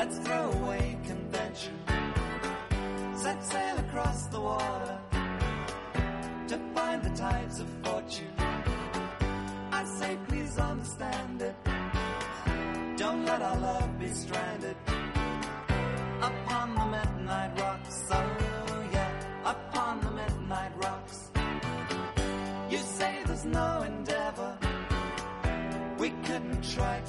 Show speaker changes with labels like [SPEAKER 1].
[SPEAKER 1] Let's throw away convention, set sail across the water to find the tides of fortune. I say please understand it, don't let our love be stranded.